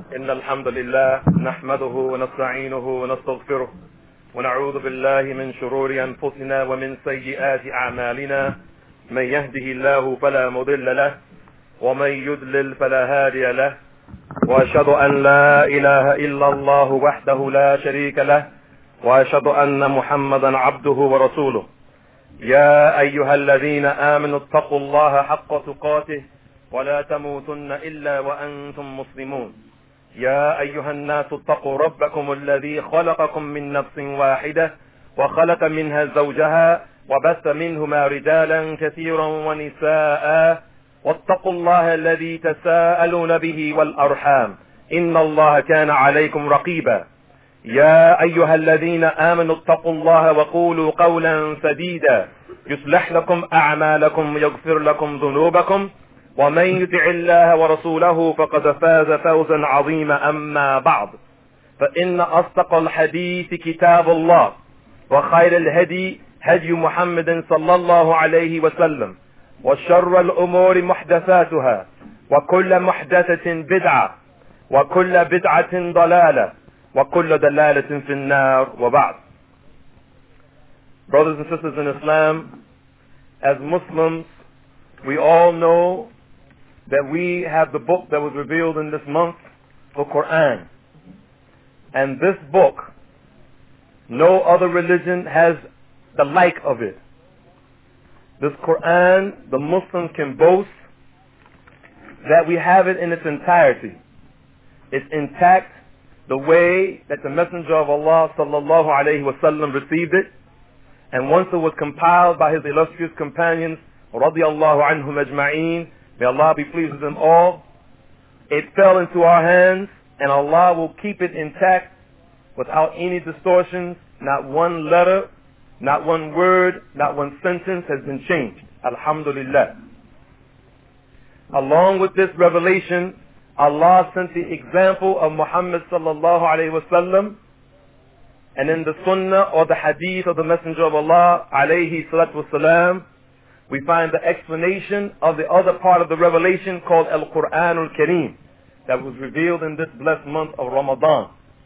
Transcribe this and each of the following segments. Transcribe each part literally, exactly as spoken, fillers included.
إن الحمد لله نحمده ونستعينه ونستغفره ونعوذ بالله من شرور أنفسنا ومن سيئات أعمالنا. من يهده الله فلا مضل له ومن يضلل فلا هادي له، وأشهد أن لا إله إلا الله وحده لا شريك له، وأشهد أن محمدا عبده ورسوله. يا أيها الذين آمنوا اتقوا الله حق تقاته ولا تموتن إلا وأنتم مسلمون. يا أيها الناس اتقوا ربكم الذي خلقكم من نفس واحدة وخلق منها زوجها وبث منهما رجالا كثيرا ونساء، واتقوا الله الذي تساءلون به والأرحام إن الله كان عليكم رقيبا. يا أيها الذين آمنوا اتقوا الله وقولوا قولا سديدا يصلح لكم أعمالكم ويغفر لكم ذنوبكم، ومن يطع الله ورسوله فقد فاز فوزا عظيما. أما بعد، فإن أصدق الحديث كتاب الله، وخير الهدي هدي محمد صلى الله عليه وسلم، وشر الأمور محدثاتها، وكل محدثة بدعة، وكل بدعة ضلالة، وكل ضلالة في النار. وبعد. Brothers and sisters in Islam, as Muslims, we all know that we have the book that was revealed in this month, the Quran. And this book, no other religion has the like of it. This Quran, the Muslims can boast that we have it in its entirety. It's intact the way that the Messenger of Allah sallallahu alayhi wa sallam received it. And once it was compiled by his illustrious companions, radiyallahu anhum ajma'een, may Allah be pleased with them all, it fell into our hands, and Allah will keep it intact without any distortions. Not one letter, not one word, not one sentence has been changed. Alhamdulillah. Along with this revelation, Allah sent the example of Muhammad sallallahu alayhi wa sallam, and in the sunnah or the hadith of the Messenger of Allah alayhi salatu wasalam, we find the explanation of the other part of the revelation called Al-Quran Al-Kareem that was revealed in this blessed month of Ramadan.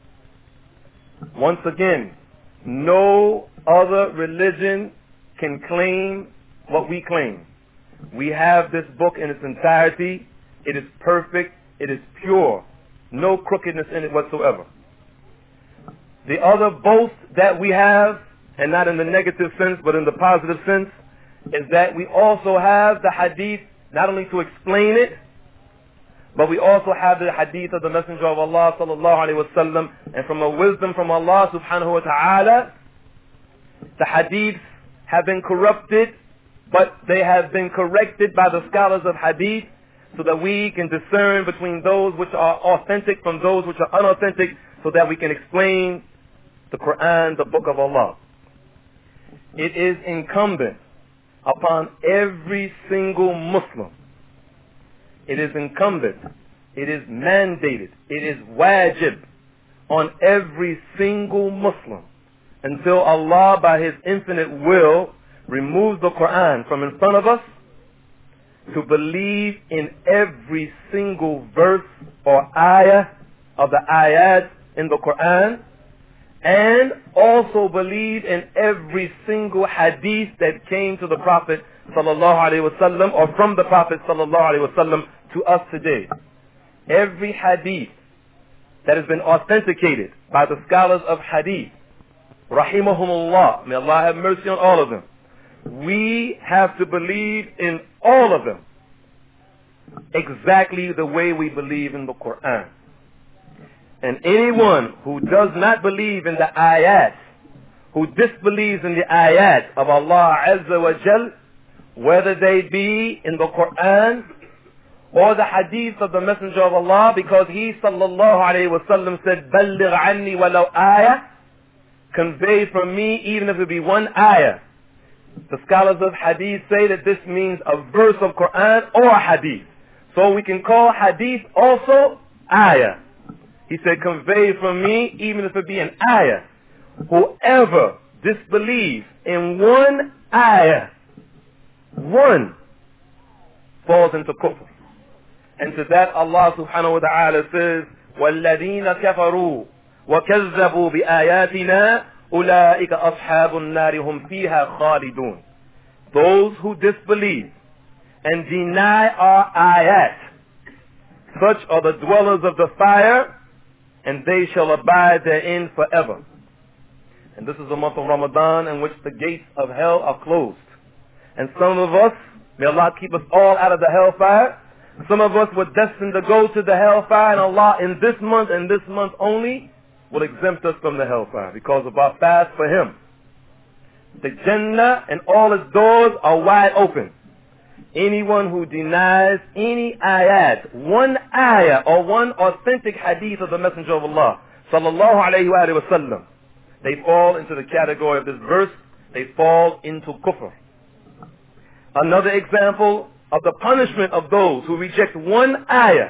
Once again, no other religion can claim what we claim. We have this book in its entirety. It is perfect. It is pure. No crookedness in it whatsoever. The other boast that we have, and not in the negative sense but in the positive sense, is that we also have the hadith not only to explain it, but we also have the hadith of the Messenger of Allah sallallahu alaihi wasallam, and from a wisdom from Allah subhanahu wa ta'ala, the hadiths have been corrupted, but they have been corrected by the scholars of hadith so that we can discern between those which are authentic from those which are unauthentic, so that we can explain the Quran, the book of Allah. It is incumbent upon every single Muslim. It is incumbent, it is mandated, it is wajib on every single Muslim, until Allah by His infinite will removes the Quran from in front of us, to believe in every single verse or ayah of the ayat in the Quran, and also believe in every single hadith that came to the Prophet sallallahu alaihi wasallam, or from the Prophet sallallahu alaihi wasallam to us today. Every hadith that has been authenticated by the scholars of hadith, rahimahumullah, may Allah have mercy on all of them, we have to believe in all of them exactly the way we believe in the Quran. And anyone who does not believe in the ayat, who disbelieves in the ayat of Allah Azza wa Jal, whether they be in the Quran or the hadith of the Messenger of Allah, because he sallallahu alayhi wa sallam said, "Balligh anni walau ayah," convey from me even if it be one ayah. The scholars of hadith say that this means a verse of Quran or a hadith. So we can call hadith also ayah. He said, convey from me even if it be an ayah. Whoever disbelieves in one ayah, one, falls into kufr. And to that Allah subhanahu wa ta'ala says, والذين كفروا وكذبوا بآياتنا أولئك أصحاب النار هم فيها خالدون. Those who disbelieve and deny our ayat, such are the dwellers of the fire, and they shall abide therein forever. And this is the month of Ramadan in which the gates of hell are closed. And some of us, may Allah keep us all out of the hellfire, some of us were destined to go to the hellfire, and Allah in this month and this month only will exempt us from the hellfire because of our fast for Him. The Jannah and all its doors are wide open. Anyone who denies any ayat, one ayah or one authentic hadith of the Messenger of Allah, sallallahu alayhi wa sallam, they fall into the category of this verse, they fall into kufr. Another example of the punishment of those who reject one ayah,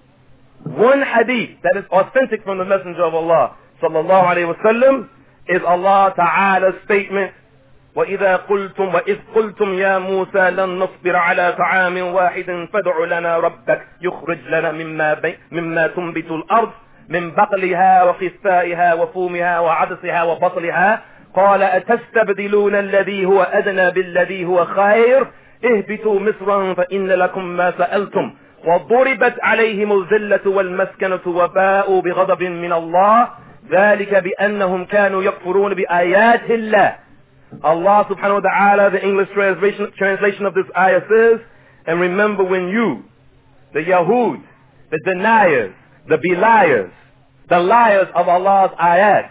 one hadith that is authentic from the Messenger of Allah sallallahu alayhi wa sallam, is Allah Ta'ala's statement, وَإِذَا قُلْتُمْ وَإِذْ قُلْتُمْ يَا مُوسَى لَن نَّصْبِرَ عَلَى طَعَامٍ وَاحِدٍ فَادْعُ لَنَا رَبَّكَ يُخْرِجْ لَنَا مِمَّا, بي مما تنبت الْأَرْض من بقلها وقثائها وفومها وعدسها وبصلها قال أتستبدلون الذي هو أدنى بالذي هو خير اهبطوا مصرا فإن لكم ما سألتم وضربت عليهم الذلة والمسكنة وباءوا بغضب من الله ذلك بأنهم كانوا يكفرون بآيات الله. Allah subhanahu wa ta'ala, the English translation, translation of this ayah says, and remember when you, the Yahud, the deniers, the beliers, the liars of Allah's ayat,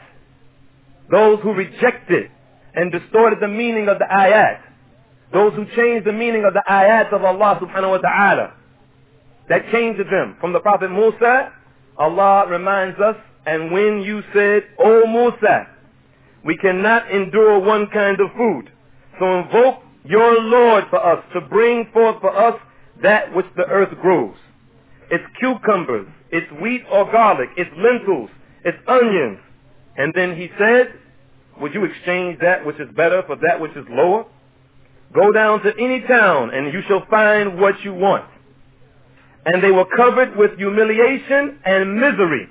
those who rejected and distorted the meaning of the ayat, those who changed the meaning of the ayat of Allah subhanahu wa ta'ala, that came to them from the Prophet Musa, Allah reminds us, and when you said, O Musa, we cannot endure one kind of food, so invoke your Lord for us to bring forth for us that which the earth grows. It's cucumbers, it's wheat or garlic, it's lentils, it's onions. And then he said, would you exchange that which is better for that which is lower? Go down to any town and you shall find what you want. And they were covered with humiliation and misery.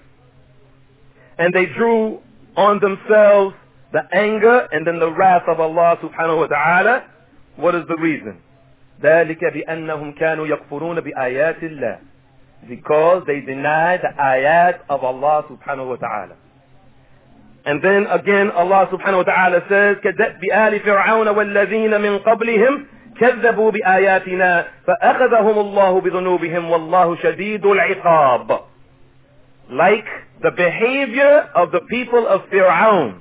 And they drew on themselves the anger and then the wrath of Allah subhanahu wa ta'ala. What is the reason? ذَلِكَ بِأَنَّهُمْ كَانُوا يَكْفُرُونَ بِآيَاتِ اللَّهِ, because they denied the ayat of Allah subhanahu wa ta'ala. And then again Allah subhanahu wa ta'ala says, كَذَّبَ بِآلِ فِرْعَوْنَ وَالَّذِينَ مِنْ قَبْلِهِمْ كَذَّبُوا بِآيَاتِنَا فَأَخَذَهُمُ اللَّهُ بِذُنُوبِهِمْ وَاللَّهُ شَدِيدُ الْعِقَابِ. Like the behavior of the people of Fir'aun,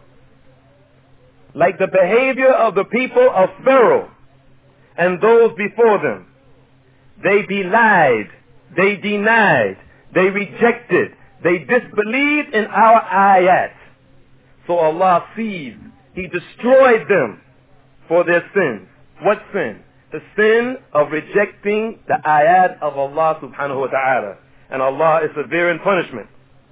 like the behavior of the people of Pharaoh and those before them. They belied, they denied, they rejected, they disbelieved in our ayat. So Allah seized, He destroyed them for their sins. What sin? The sin of rejecting the ayat of Allah subhanahu wa ta'ala. And Allah is severe in punishment.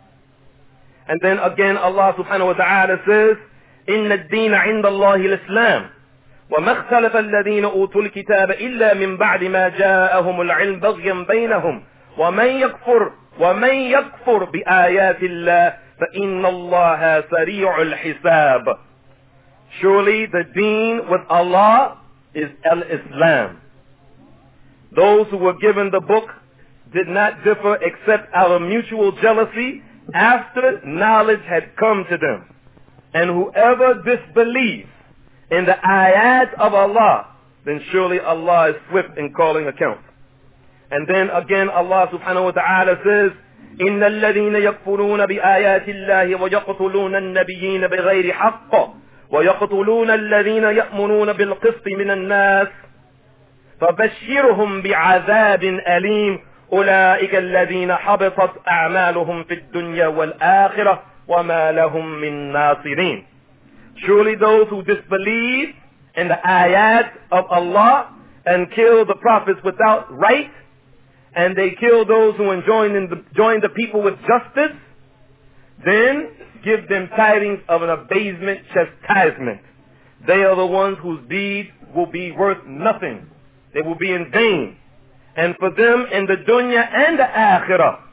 And then again Allah subhanahu wa ta'ala says, إن الدين عند الله الإسلام وما اختلف الذين أوتوا الكتاب إلا من بعد ما جاءهم العلم بغيا بينهم ومن يكفر ومن يكفر بآيات الله فإن الله سريع الحساب. Surely the deen with Allah is al-Islam. Those who were given the book did not differ except out of mutual jealousy after knowledge had come to them. And whoever disbelieves in the ayat of Allah, then surely Allah is swift in calling account. And then again Allah subhanahu wa ta'ala says, إِنَّ الَّذِينَ يَكْفُرُونَ بِآيَاتِ اللَّهِ وَيَقْتُلُونَ النَّبِيِّينَ بِغَيْرِ حَقٍّ وَيَقْتُلُونَ الَّذِينَ يَأْمُرُونَ بِالْقِسْطِ مِنَ النَّاسِ فَبَشِّرْهُمْ بِعَذَابٍ أَلِيمٍ أُولَئِكَ الَّذِينَ حَبِطَتْ أَعْمَالُهُمْ فِي الدُّنْيَا وَالْآخِرَةِ وَمَا لَهُم مِّن نَاصِرِينَ. Surely those who disbelieve in the ayat of Allah and kill the prophets without right, and they kill those who join, in the, join the people with justice, then give them tidings of an abasement chastisement. They are the ones whose deeds will be worth nothing. They will be in vain. And for them in the dunya and the akhirah,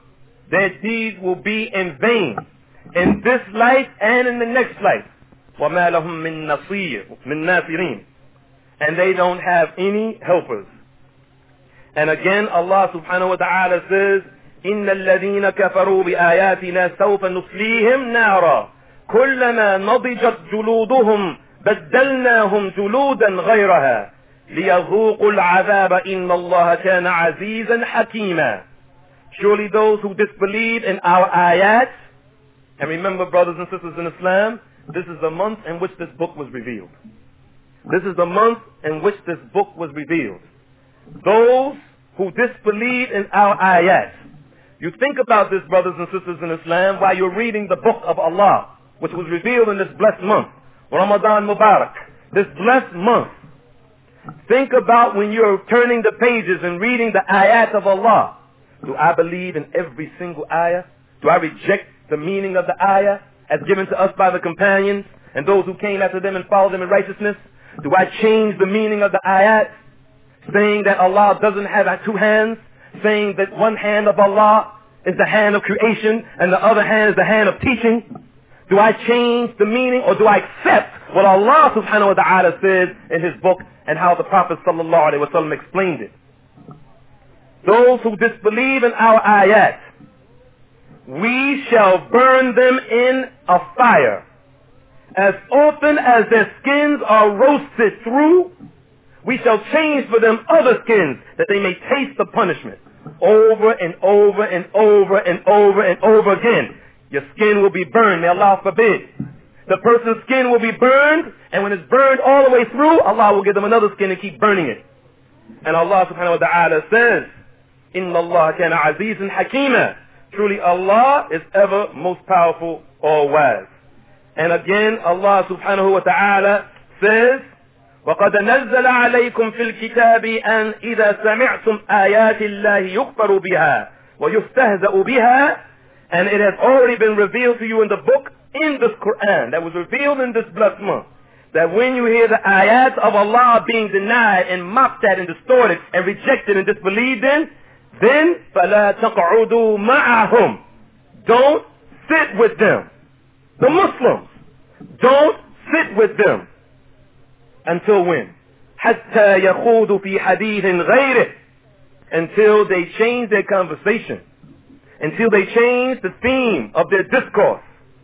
their deeds will be in vain in this life and in the next life. وَمَا لَهُم مِّن نَصِيرٍ مِّن نَاصِرِينَ. And they don't have any helpers. And again, Allah subhanahu wa ta'ala says, إِنَّ الَّذِينَ كَفَرُوا بِآيَاتِنَا سَوْفَ نُصْلِيهِمْ نَارًا كُلَّمَا نَضِجَتْ جُلُودُهُمْ بَدَّلْنَاهُمْ جُلُودًا غَيْرَهَا لِيَذُوقُوا الْعَذَابَ إِنَّ اللَّهَ كَانَ عَزِيزًا حَكِيمًا. Surely those who disbelieve in our ayat, and remember, brothers and sisters in Islam, this is the month in which this book was revealed. This is the month in which this book was revealed. Those who disbelieve in our ayat. You think about this, brothers and sisters in Islam, while you're reading the book of Allah, which was revealed in this blessed month, Ramadan Mubarak, this blessed month. Think about when you're turning the pages and reading the ayat of Allah. Do I believe in every single ayah? Do I reject the meaning of the ayah as given to us by the companions and those who came after them and followed them in righteousness? Do I change the meaning of the ayat, saying that Allah doesn't have two hands, saying that one hand of Allah is the hand of creation and the other hand is the hand of teaching? Do I change the meaning, or do I accept what Allah subhanahu wa ta'ala says in his book and how the Prophet sallallahu alaihi wasallam explained it? Those who disbelieve in our ayat, we shall burn them in a fire. As often as their skins are roasted through, we shall change for them other skins that they may taste the punishment. Over and over and over and over and over again. Your skin will be burned. May Allah forbid. The person's skin will be burned, and when it's burned all the way through, Allah will give them another skin and keep burning it. And Allah subhanahu wa ta'ala says, إِنَّ اللَّهَ كَانَ عَزِيزًا حَكِيمًا. Truly Allah is ever most powerful or wise. And again, Allah subhanahu wa ta'ala says, وَقَدْ نَزَّلَ عَلَيْكُمْ فِي الْكِتَابِ أَنْ إِذَا سَمِعْتُمْ آيَاتِ اللَّهِ يُكْفَرُ بِهَا وَيُسْتَهْزَأُ بِهَا. And it has already been revealed to you in the book, in this Quran, that was revealed in this blessed month, that when you hear the ayat of Allah being denied and mocked at and distorted and rejected and disbelieved in, then فَلَا تَقْعُدُوا مَعَهُمْ. Don't sit with them. The Muslims, don't sit with them. Until when? حَتَّى يَخُوضُوا فِي حَدِيثٍ غَيْرِهِ. Until they change their conversation. Until they change the theme of their discourse.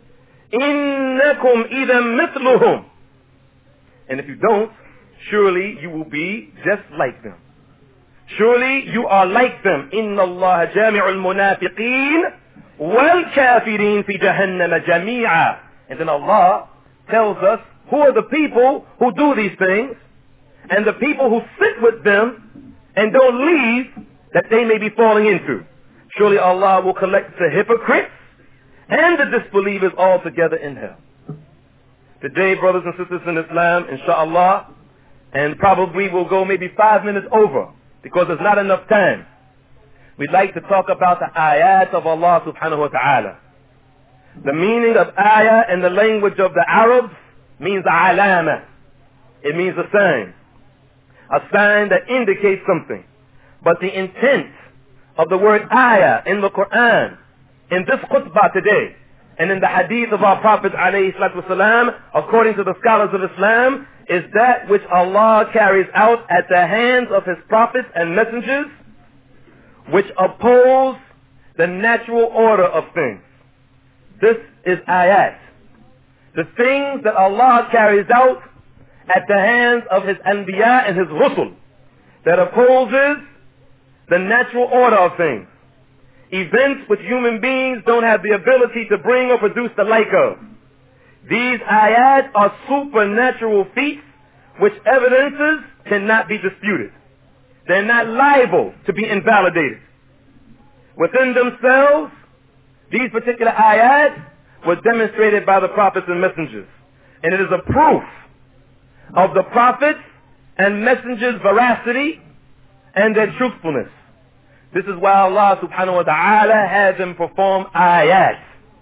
إِنَّكُمْ إِذًا مِثْلُهُمْ. And if you don't, surely you will be just like them. Surely you are like them. إِنَّ اللَّهَ جَامِعُ الْمُنَافِقِينَ وَالْكَافِرِينَ فِي جَهَنَّمَ جَمِيعًا. And then Allah tells us who are the people who do these things, and the people who sit with them and don't leave, that they may be falling into. Surely Allah will collect the hypocrites and the disbelievers all together in hell. Today, brothers and sisters in Islam, inshallah, and probably we'll go maybe five minutes over because there's not enough time. We'd like to talk about the ayat of Allah subhanahu wa ta'ala. The meaning of ayah in the language of the Arabs means alama. It means a sign. A sign that indicates something. But the intent of the word ayah in the Quran, in this khutbah today, and in the hadith of our Prophet alayhi salatu wasalam, according to the scholars of Islam, is that which Allah carries out at the hands of his prophets and messengers, which oppose the natural order of things. This is ayat. The things that Allah carries out at the hands of his anbiya and his rusul, that opposes the natural order of things. Events which human beings don't have the ability to bring or produce the like of. These ayat are supernatural feats which evidences cannot be disputed. They're not liable to be invalidated. Within themselves, these particular ayat were demonstrated by the prophets and messengers. And it is a proof of the prophets and messengers' veracity and their truthfulness. This is why Allah subhanahu wa ta'ala has them perform ayat.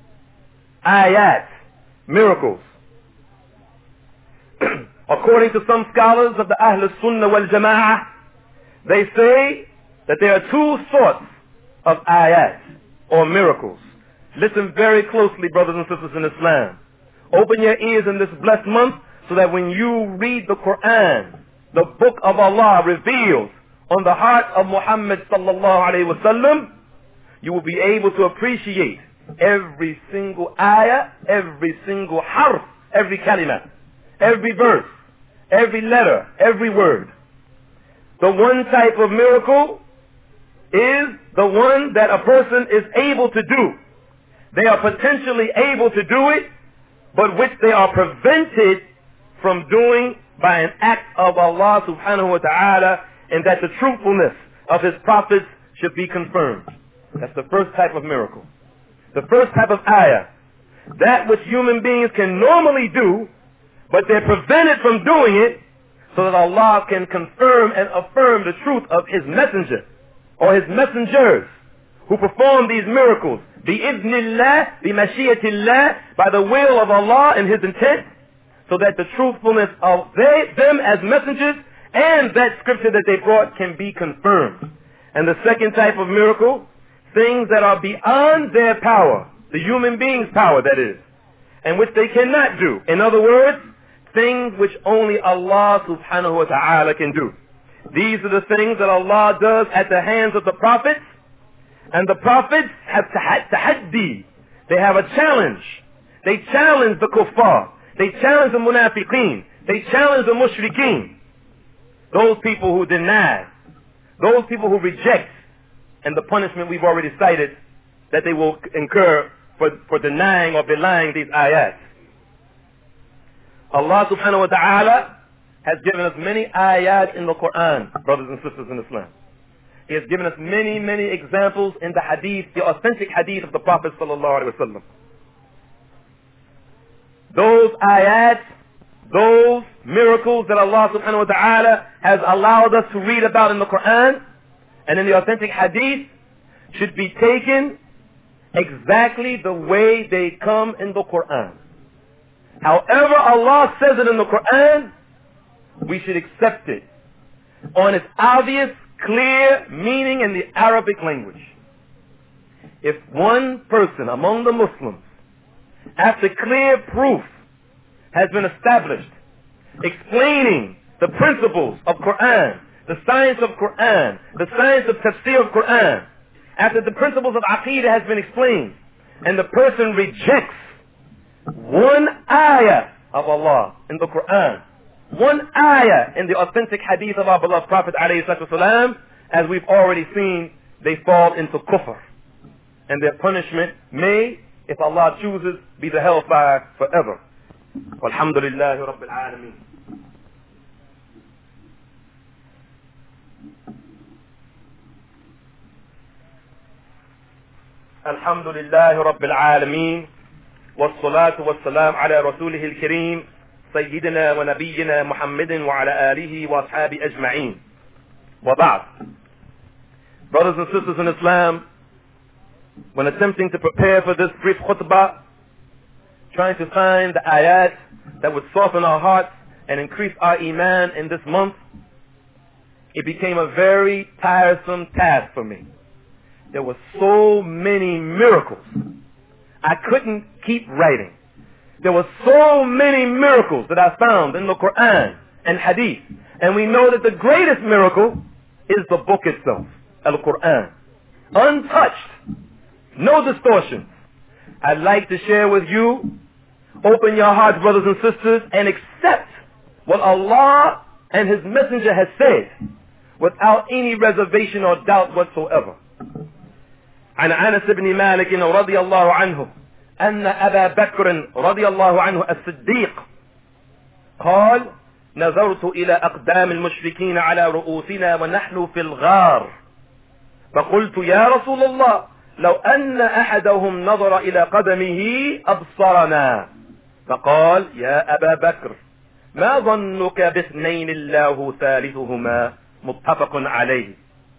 Ayat. Miracles. According to some scholars of the Ahl Sunnah wal Jama'ah, they say that there are two sorts of ayat, or miracles. Listen very closely, brothers and sisters in Islam. Open your ears in this blessed month so that when you read the Quran, the book of Allah revealed on the heart of Muhammad sallallahu alayhi wa sallam, you will be able to appreciate every single ayah, every single harf, every kalima, every verse, every letter, every word. The one type of miracle is the one that a person is able to do. They are potentially able to do it, but which they are prevented from doing by an act of Allah subhanahu wa ta'ala, and that the truthfulness of his prophets should be confirmed. That's the first type of miracle. The first type of ayah. That which human beings can normally do, but they're prevented from doing it, so that Allah can confirm and affirm the truth of his messenger, or his messengers, who perform these miracles. Bi-idhnillah, bi-mashiyatillah, by the will of Allah and his intent, so that the truthfulness of they, them as messengers and that scripture that they brought can be confirmed. And the second type of miracle, things that are beyond their power, the human being's power that is, and which they cannot do. In other words, things which only Allah subhanahu wa ta'ala can do. These are the things that Allah does at the hands of the prophets, and the prophets have tahaddi. They have a challenge. They challenge the kuffar. They challenge the munafiqeen. They challenge the mushrikeen. Those people who deny. Those people who reject. And the punishment we've already cited that they will incur for, for denying or belying these ayats. Allah subhanahu wa ta'ala has given us many ayat in the Quran, brothers and sisters in Islam. He has given us many, many examples in the hadith, the authentic hadith of the Prophet sallallahu alaihi wasallam. Those ayat, those miracles that Allah subhanahu wa ta'ala has allowed us to read about in the Quran and in the authentic hadith should be taken exactly the way they come in the Quran. However Allah says it in the Quran, we should accept it on its obvious, clear meaning in the Arabic language. If one person among the Muslims, after clear proof has been established, explaining the principles of Quran, the science of Quran, the science of tafsir of Quran, after the principles of Aqidah has been explained, and the person rejects one ayah of Allah in the Quran, one ayah in the authentic hadith of our beloved Prophet ﷺ, as we've already seen, they fall into kufr. And their punishment may, if Allah chooses, be the hellfire forever. Walhamdulillahi Rabbil Alameen. Alhamdulillahi Rabbil Alameen. والصلاة والسلام على رسوله الكريم سيدنا ونبينا محمد وعلى آله وأصحابه أجمعين وبعد. Brothers and sisters in Islam, when attempting to prepare for this brief khutbah, trying to find the ayat that would soften our hearts and increase our iman in this month, it became a very tiresome task for me. There were so many miracles. I couldn't keep writing. There were so many miracles that I found in the Quran and Hadith. And we know that the greatest miracle is the book itself, Al-Quran. Untouched. No distortions. I'd like to share with you, open your hearts, brothers and sisters, and accept what Allah and His Messenger has said without any reservation or doubt whatsoever. عن أنس بن مالك رضي الله عنه أن أبا بكر رضي الله عنه الصديق قال نظرت إلى أقدام المشركين على رؤوسنا ونحن في الغار فقلت يا رسول الله لو أن أحدهم نظر إلى قدمه أبصرنا فقال يا أبا بكر ما ظنك باثنين الله ثالثهما متفق عليه.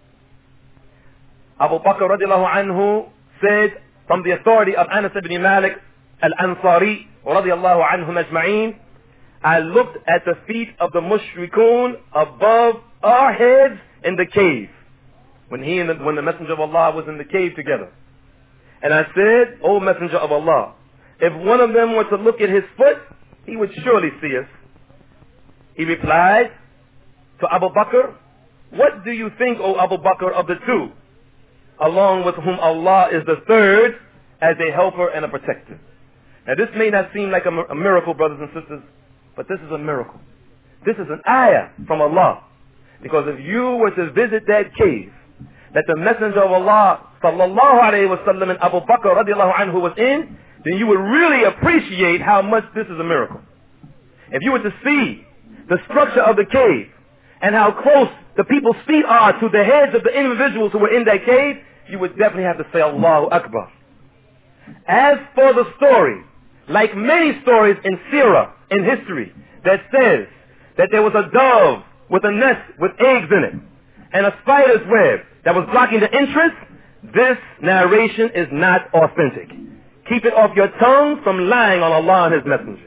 Abu Bakr radiallahu anhu said, from the authority of Anas ibn Malik al-Ansari radiallahu anhum ajma'een, I looked at the feet of the mushrikun above our heads in the cave. When he and the, when the Messenger of Allah was in the cave together. And I said, O Messenger of Allah, if one of them were to look at his foot, he would surely see us. He replied to Abu Bakr, what do you think, O Abu Bakr, of the two, along with whom Allah is the third as a helper and a protector? Now this may not seem like a, a miracle, brothers and sisters, but this is a miracle. This is an ayah from Allah. Because if you were to visit that cave that the Messenger of Allah sallallahu alayhi wa sallam and Abu Bakr radiallahu anhu was in, then you would really appreciate how much this is a miracle. If you were to see the structure of the cave and how close the people's feet are to the heads of the individuals who were in that cave, you would definitely have to say Allahu Akbar. As for the story, like many stories in Sirah, in history, that says that there was a dove with a nest with eggs in it and a spider's web that was blocking the entrance, this narration is not authentic. Keep it off your tongue from lying on Allah and His Messenger.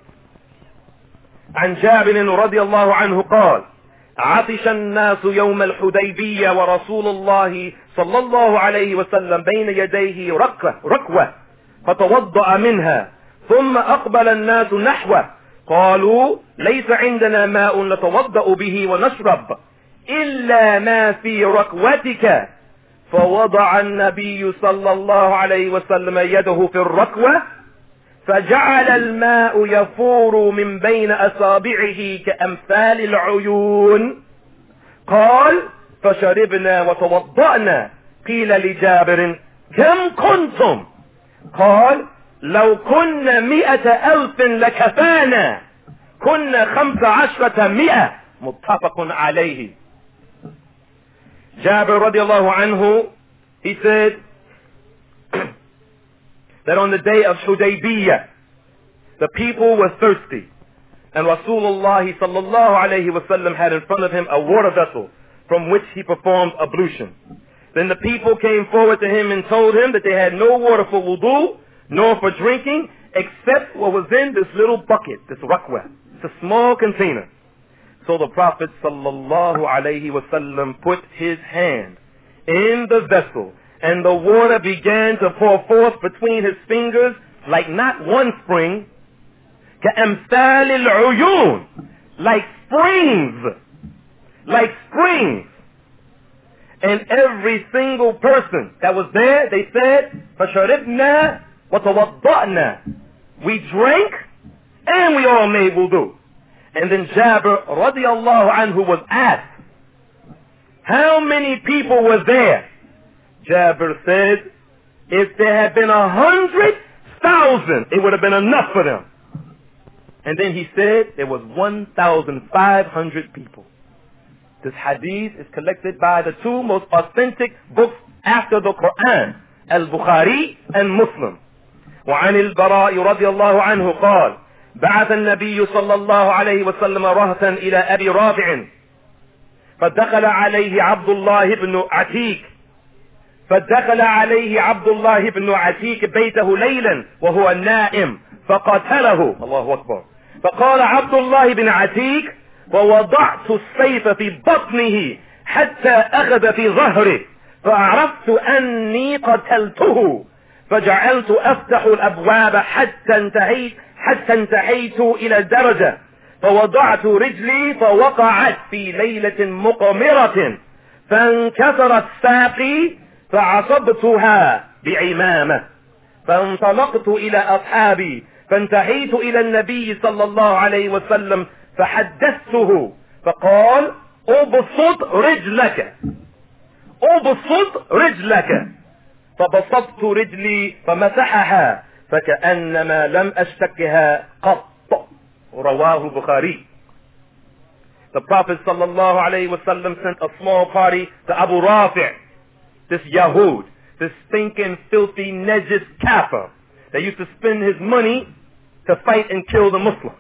عن جابر رضي الله عنه قال عطش الناس يوم الحديبية ورسول الله صلى الله عليه وسلم بين يديه ركوة ركوة فتوضأ منها ثم أقبل الناس نحوه قالوا ليس عندنا ماء نتوضأ به ونشرب إلا ما في ركوتك فوضع النبي صلى الله عليه وسلم يده في الركوة فجعل الماء يفور من بين أصابعه كأمثال العيون قال فشربنا وتوضأنا قيل لجابر كم كنتم قال لو كنا مئة ألف لكفانا كنا خمس عشرة مئة متفق عليه. Jabir radiallahu anhu, he said that on the day of Hudaybiyah, the people were thirsty. And Rasulullah sallallahu alayhi wa sallam had in front of him a water vessel from which he performed ablution. Then the people came forward to him and told him that they had no water for wudu, nor for drinking, except what was in this little bucket, this rakwa. It's a small container. So the Prophet sallallahu alayhi wa sallam put his hand in the vessel, and the water began to pour forth between his fingers like not one spring, كَأَمْثَالِ الْعُيُونِ, like springs, like springs. And every single person that was there, they said, فَشَرِبْنَا وَتَوَضَّأْنَا, we drank and we all made wudu. And then Jabir radiallahu anhu was asked, how many people were there? Jabir said, if there had been a hundred thousand, it would have been enough for them. And then he said, there was one thousand five hundred people. This hadith is collected by the two most authentic books after the Quran, Al-Bukhari and Muslim. وعن البراء رضي الله عنه قال بعث النبي صلى الله عليه وسلم رهطا إلى أبي رافع فدخل عليه عبد الله بن عتيك فدخل عليه عبد الله بن عتيك بيته ليلا وهو نائم فقتله. الله أكبر. فقال عبد الله بن عتيك ووضعت السيف في بطنه حتى أخذ في ظهره فعرفت أني قتلته فجعلت أفتح الأبواب حتى انتهيت حتى انتهيت إلى الدرجة فوضعت رجلي فوقعت في ليلة مقمرة فانكسرت ساقي فعصبتها بعمامة فانطلقت إلى أصحابي فانتهيت إلى النبي صلى الله عليه وسلم فحدثته فقال أبسط رجلك أبسط رجلك فبسطت رجلي فمسحها فكأنما لم أشتكها قط. رواه البخاري. The Prophet sallallahu alayhi wa sallam sent a small party to Abu Rafi', this Yahud, this stinking, filthy, najis kafir that used to spend his money to fight and kill the Muslims.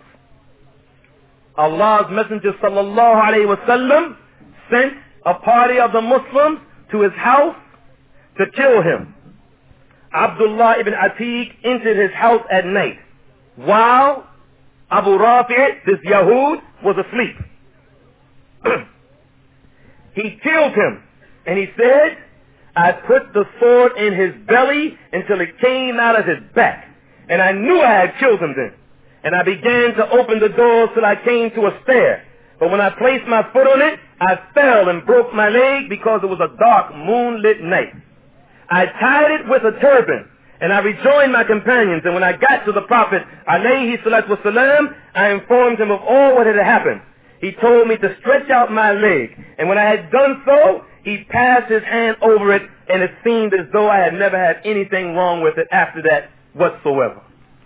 Allah's Messenger sallallahu alayhi wa sallam sent a party of the Muslims to his house to kill him. Abdullah ibn Atiq entered his house at night while Abu Rafi', this Yahud, was asleep. He killed him and he said, I put the sword in his belly until it came out of his back. And I knew I had killed him then. And I began to open the door till I came to a stair. But when I placed my foot on it, I fell and broke my leg because it was a dark moonlit night. I tied it with a turban, and I rejoined my companions. And when I got to the Prophet, alayhi salatu wasalam, I informed him of all what had happened. He told me to stretch out my leg. And when I had done so, he passed his hand over it, and it seemed as though I had never had anything wrong with it after that whatsoever.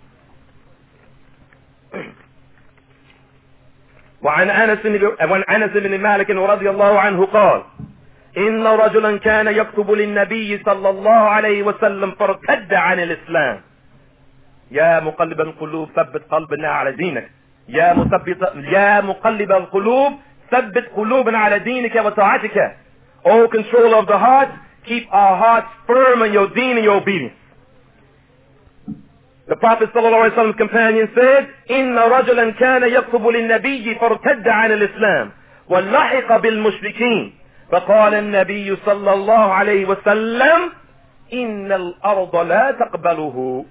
وعن أنس بن مالك رضي الله عنه قال إن رجلا كان يكتب للنبي صلى الله عليه وسلم فارتد عن الإسلام يا مقلب القلوب ثبت قلبنا على دينك يا مثبت يا مقلب القلوب ثبت قلوبنا على دينك وطاعتك. O controller of the heart, keep our hearts firm in your deen and your obedience. The Prophet ﷺ's companion said, إن رجلا كان يكتب للنبي فارتد عن الإسلام واللحق بالمشركين فقال النبي صلى الله عليه وسلم إن الأرض لا تقبله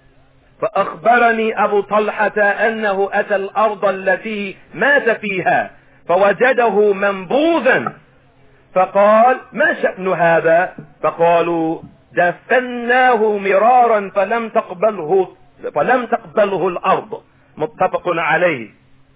فأخبرني أبو طلحة أنه أتى الأرض التي مات فيها فوجده منبوذا فقال ما شأن هذا؟ فقالوا دفناه مرارا فلم تقبله فلم تقبله الأرض. متفق عليه.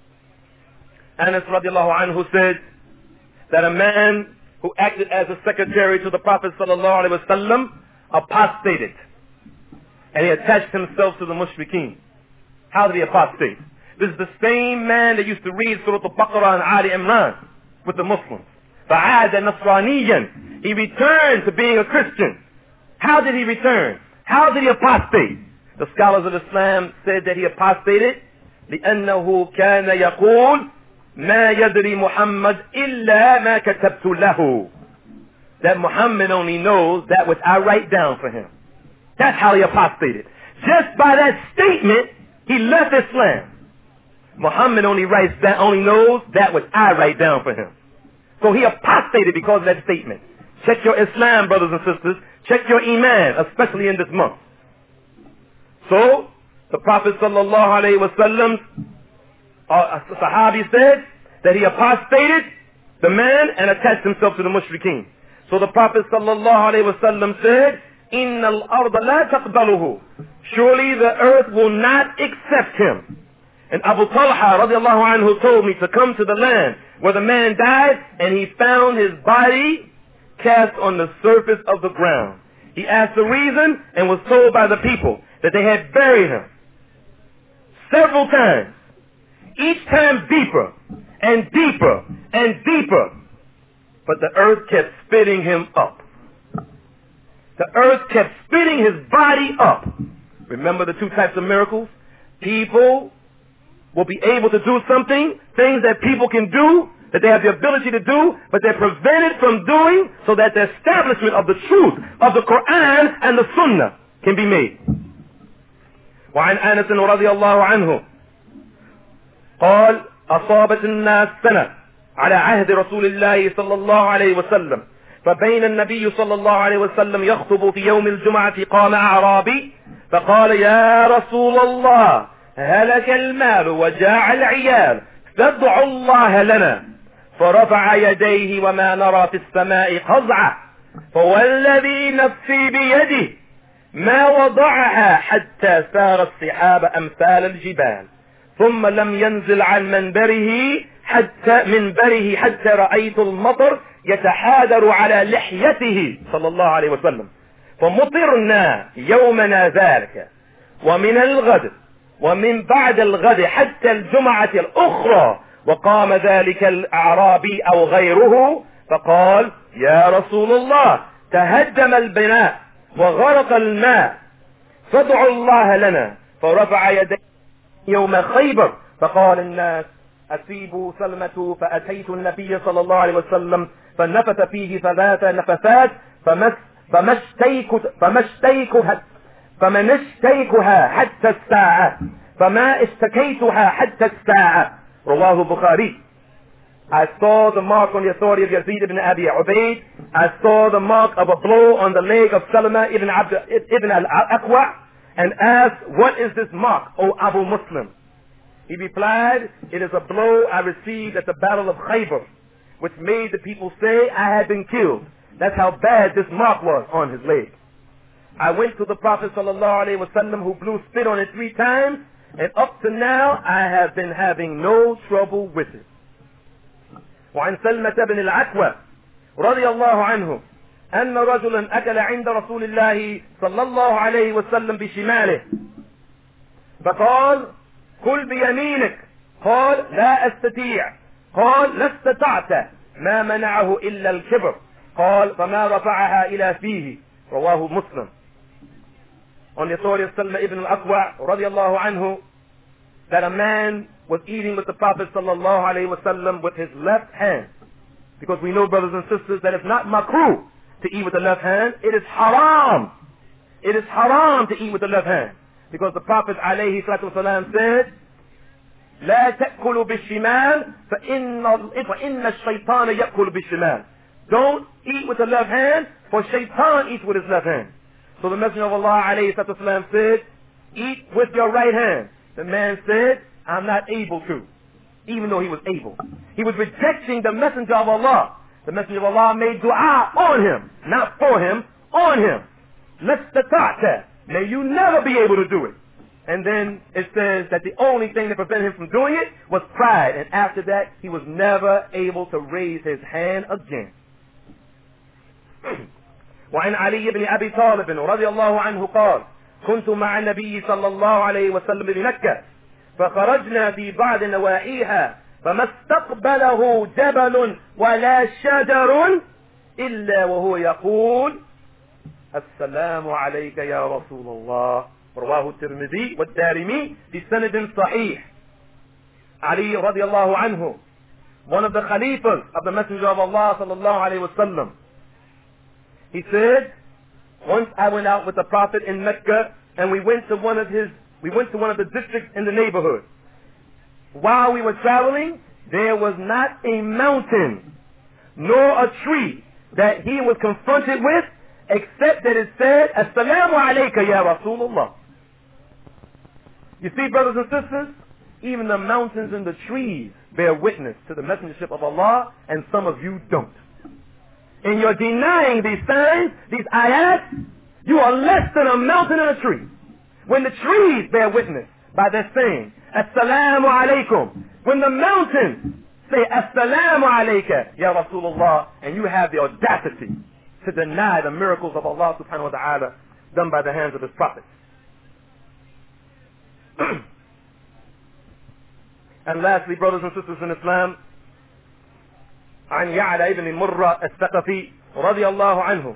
Anas radiallahu anhu said that a man who acted as a secretary to the Prophet sallallahu alaihi wasallam apostated, and he attached himself to the mushrikeen. How did he apostate? This is the same man that used to read Surah Al-Baqarah and Ali Imran with the Muslims. فَعَادَ نَصْرَانِيًّا. He returned to being a Christian. How did he return? How did he apostate? The scholars of Islam said that he apostated لأنه كان يقول ما يدري محمد إلا ما كتبت له. That Muhammad only knows that which I write down for him. That's how he apostated. Just by that statement, he left Islam. Muhammad only writes that, only knows that which I write down for him. So he apostated because of that statement. Check your Islam, brothers and sisters. Check your Iman, especially in this month. So, the Prophet sallallahu alayhi wa sallam, uh, Sahabi said that he apostated the man and attached himself to the mushrikeen. So the Prophet sallallahu alayhi wa sallam said, إِنَّ الْأَرْضَ لَا تَقْبَلُهُ. Surely the earth will not accept him. And Abu Talha radiallahu anhu told me to come to the land where the man died, and he found his body cast on the surface of the ground. He asked the reason and was told by the people that they had buried him several times, each time deeper and deeper and deeper. But the earth kept spitting him up. The earth kept spitting his body up. Remember the two types of miracles? People will be able to do something, things that people can do, that they have the ability to do, but they're prevented from doing so that the establishment of the truth of the Quran and the Sunnah can be made. وعن أنس رضي الله عنه قال أصابت الناس سنة على عهد رسول الله صلى الله عليه وسلم فبين النبي صلى الله عليه وسلم يخطب في يوم الجمعة قام أعرابي فقال يا رسول الله هلك المال وجاع العيال فادعوا الله لنا فرفع يديه وما نرى في السماء قزعة فوالذي نفسي بيده ما وضعها حتى سار السحاب أمثال الجبال ثم لم ينزل عن منبره حتى منبره حتى رأيت المطر يتحادر على لحيته صلى الله عليه وسلم فمطرنا يومنا ذلك ومن الغد ومن بعد الغد حتى الجمعة الأخرى وقام ذلك الأعرابي أو غيره فقال يا رسول الله تهدم البناء وغرق الماء فادعوا الله لنا فرفع يديه يوم خيبر فقال الناس أسيبوا سلمة فأتيت النبي صلى الله عليه وسلم فنفث فيه ثلاث نفثات فمس فمشتيك فمشتيكها فمن اشتيكها حتى الساعة فما اشتكيتها حتى الساعة رواه البخاري. I saw the mark on the authority of Yazid ibn Abi Ubaid I saw the mark of a blow on the leg of Salama ibn, Abd, ibn al-Aqwa and asked, what is this mark, O Abu Muslim? He replied, it is a blow I received at the battle of Khaybar, which made the people say I had been killed. That's how bad this mark was on his leg. I went to the Prophet sallallahu alaihi wasallam, who blew spit on it three times, and up to now I have been having no trouble with it. وعن سلمة بن العكوى رضي الله عنه أن رجلا أكل عند رسول الله صلى الله عليه وسلم بشماله فقال كل بيمينك قال لا أستطيع قال لا استطعت ما منعه إلا الكبر قال فما رفعها إلى فيه رواه مسلم. On the authority of Salma ibn al-Aqwa radiallahu anhu, that a man was eating with the Prophet sallallahu alayhi wasallam with his left hand. Because we know, brothers and sisters, that it's not makruh to eat with the left hand. It is haram. It is haram to eat with the left hand. Because the Prophet alayhi salatu wasalam said, لا تأكلوا بالشمال فإن فإن الشيطان يأكل بالشمال. Don't eat with the left hand, for shaitan eats with his left hand. So the Messenger of Allah alayhi salatu wasalam said, eat with your right hand. The man said, I'm not able to, even though he was able. He was rejecting the Messenger of Allah. The Messenger of Allah made dua on him, not for him, on him. Lastata'ta. May you never be able to do it. And then it says that the only thing that prevented him from doing it was pride. And after that, he was never able to raise his hand again. وعن علي بن أبي طالب رضي الله عنه قال كنت مع النبي صلى الله عليه وسلم بمكة فخرجنا في بعض نواحيها فما استقبله جبل ولا شجر إلا وهو يقول السلام عليك يا رسول الله رواه الترمذي والدارمي بسند صحيح. Ali رضي الله عنه, one of the Khalifas of the Messenger of Allah صلى الله عليه وسلم, he said, once I went out with the Prophet in Mecca and we went to one of his, we went to one of the districts in the neighborhood. While we were traveling, there was not a mountain nor a tree that he was confronted with, except that it said, Assalamu alayka ya Rasulullah. You see, brothers and sisters, even the mountains and the trees bear witness to the messengership of Allah, and some of you don't. And you're denying these signs, these ayat, you are less than a mountain and a tree. When the trees bear witness by their saying, Assalamu alaikum. When the mountains say, Assalamu alayka, Ya Rasulullah, and you have the audacity to deny the miracles of Allah subhanahu wa ta'ala done by the hands of his prophets. And lastly, brothers and sisters in Islam, عن يعلى ابن مرة الثقفي رضي الله عنه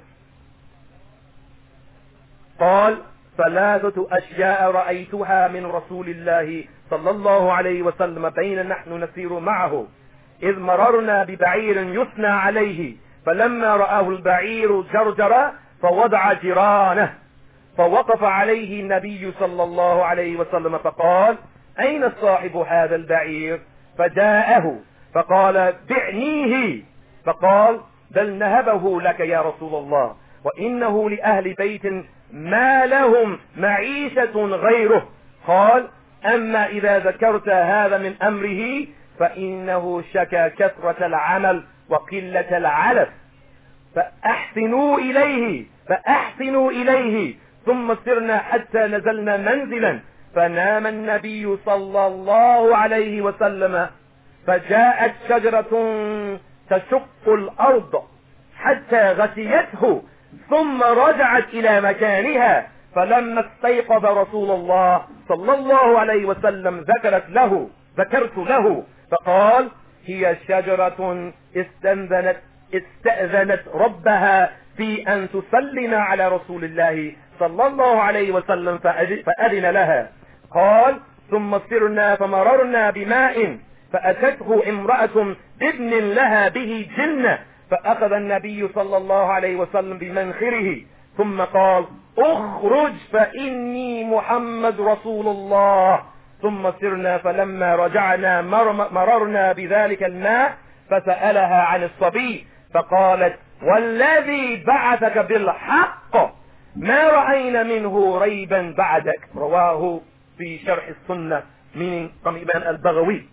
قال ثلاثة أشياء رأيتها من رسول الله صلى الله عليه وسلم بين نحن نسير معه إذ مررنا ببعير يثنى عليه فلما رآه البعير جرجر فوضع جرانه فوقف عليه النبي صلى الله عليه وسلم فقال أين صاحب هذا البعير فجاءه فقال بعنيه فقال بل نهبه لك يا رسول الله وإنه لأهل بيت ما لهم معيشة غيره قال أما إذا ذكرت هذا من أمره فإنه شكى كثرة العمل وقلة العلف فأحسنوا إليه فأحسنوا إليه ثم سرنا حتى نزلنا منزلا فنام النبي صلى الله عليه وسلم فجاءت شجرة تشق الأرض حتى غشيته ثم رجعت إلى مكانها فلما استيقظ رسول الله صلى الله عليه وسلم ذكرت له ذكرت له فقال هي شجرة استأذنت استأذنت ربها في أن تسلم على رسول الله صلى الله عليه وسلم فأذن لها قال ثم سرنا فمررنا بماء فأتته امرأة بابن لها به جنة فأخذ النبي صلى الله عليه وسلم بمنخره ثم قال اخرج فإني محمد رسول الله ثم سرنا فلما رجعنا مررنا بذلك الماء فسألها عن الصبي فقالت والذي بعثك بالحق ما رأينا منه ريبا بعدك. رواه في شرح السنة meaning from Ibn al-Baghawi.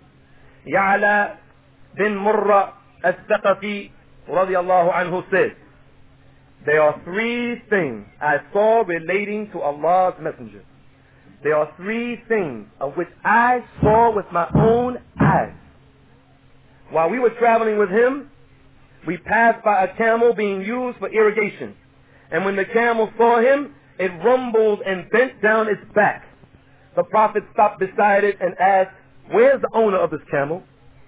Ya'la bin Murra al-Thaqafi radiyallahu anhu says, there are three things I saw relating to Allah's messenger. There are three things of which I saw with my own eyes. While we were traveling with him, we passed by a camel being used for irrigation. And when the camel saw him, it rumbled and bent down its back. The Prophet stopped beside it and asked, where's the owner of this camel?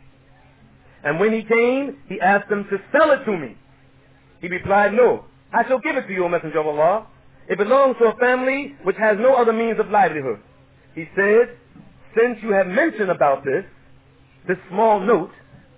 And when he came, he asked him to sell it to me. He replied, no, I shall give it to you, O Messenger of Allah. It belongs to a family which has no other means of livelihood. He said, since you have mentioned about this, this small note,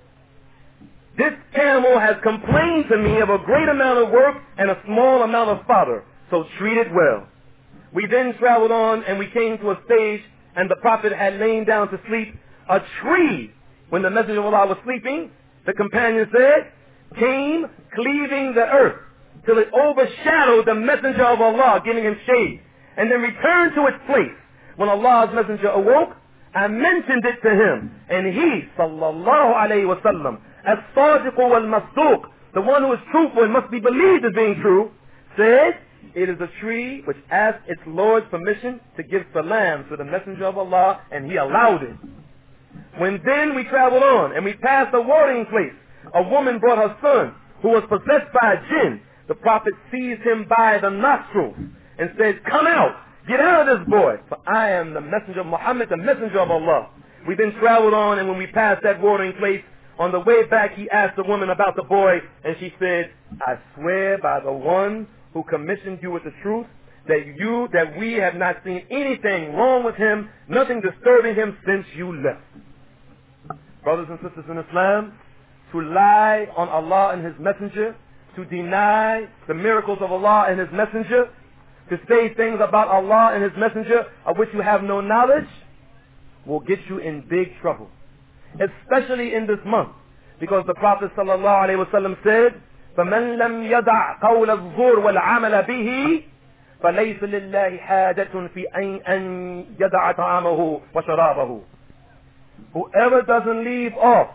this camel has complained to me of a great amount of work and a small amount of fodder, so treat it well. We then traveled on and we came to a stage and the Prophet had lain down to sleep. A tree, when the Messenger of Allah was sleeping, the companion said, came cleaving the earth till it overshadowed the Messenger of Allah, giving him shade, and then returned to its place. When Allah's Messenger awoke, I mentioned it to him, and he, sallallahu alayhi wa sallam, as-sadiq wal-masduq, the one who is truthful and must be believed as being true, said, it is a tree which asked its Lord's permission to give salam to the Messenger of Allah, and he allowed it. When then we traveled on, and we passed a watering place, a woman brought her son, who was possessed by a jinn. The Prophet seized him by the nostrils and said, come out, get out of this boy, for I am the messenger of Muhammad, the messenger of Allah. We then traveled on, and when we passed that watering place, on the way back he asked the woman about the boy, and she said, I swear by the one who commissioned you with the truth, that you, that we have not seen anything wrong with him, nothing disturbing him since you left. Brothers and sisters in Islam, to lie on Allah and His Messenger, to deny the miracles of Allah and His Messenger, to say things about Allah and His Messenger of which you have no knowledge, will get you in big trouble. Especially in this month. Because the Prophet sallallahu alayhi wa sallam said, فَمَنْ لَمْ يَدَعْ قَوْلَ الزُّورِ وَالْعَمَلَ بِهِ فَلَيْسَ لِلَّهِ حَاجَةٌ فِي أَنْ يَدَعَ طَعَامَهُ وَشَرَابَهُ. Whoever doesn't leave off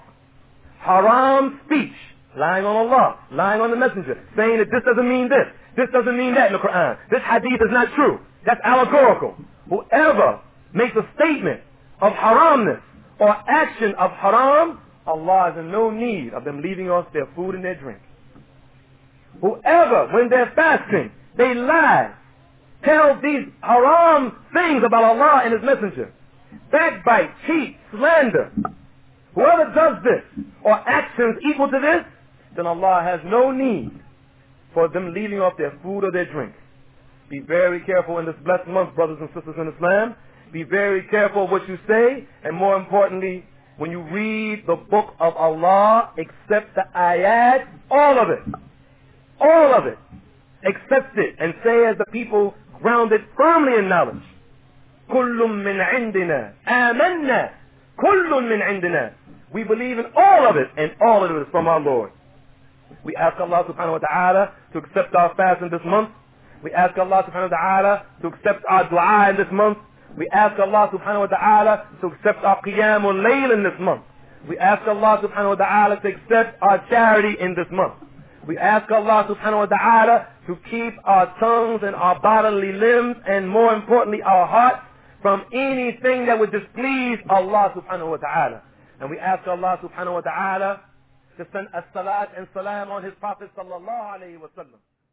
haram speech, lying on Allah, lying on the Messenger, saying that this doesn't mean this, this doesn't mean that in the Quran, this hadith is not true, that's allegorical. Whoever makes a statement of haramness or action of haram, Allah is in no need of them leaving off their food and their drink. Whoever, when they're fasting, they lie, tell these haram things about Allah and His Messenger, backbite, cheat, slander, whoever does this, or actions equal to this, then Allah has no need for them leaving off their food or their drink. Be very careful in this blessed month, brothers and sisters in Islam. Be very careful of what you say, and more importantly, when you read the book of Allah, accept the ayat, all of it, all of it, accept it, and say as the people grounded firmly in knowledge, كُلٌّ مِّنْ عِنْدِنَا آمَنَّا كُلٌّ مِّنْ عِنْدِنَا. We believe in all of it, and all of it is from our Lord. We ask Allah subhanahu wa ta'ala to accept our fast in this month. We ask Allah subhanahu wa ta'ala to accept our dua in this month. We ask Allah subhanahu wa ta'ala to accept our qiyamul layl in this month. We ask Allah subhanahu wa ta'ala to accept our charity in this month. We ask Allah subhanahu wa ta'ala to keep our tongues and our bodily limbs, and more importantly our hearts, from anything that would displease Allah subhanahu wa ta'ala. And we ask Allah subhanahu wa ta'ala to send as-salat and salam on His Prophet sallallahu alayhi wa sallam.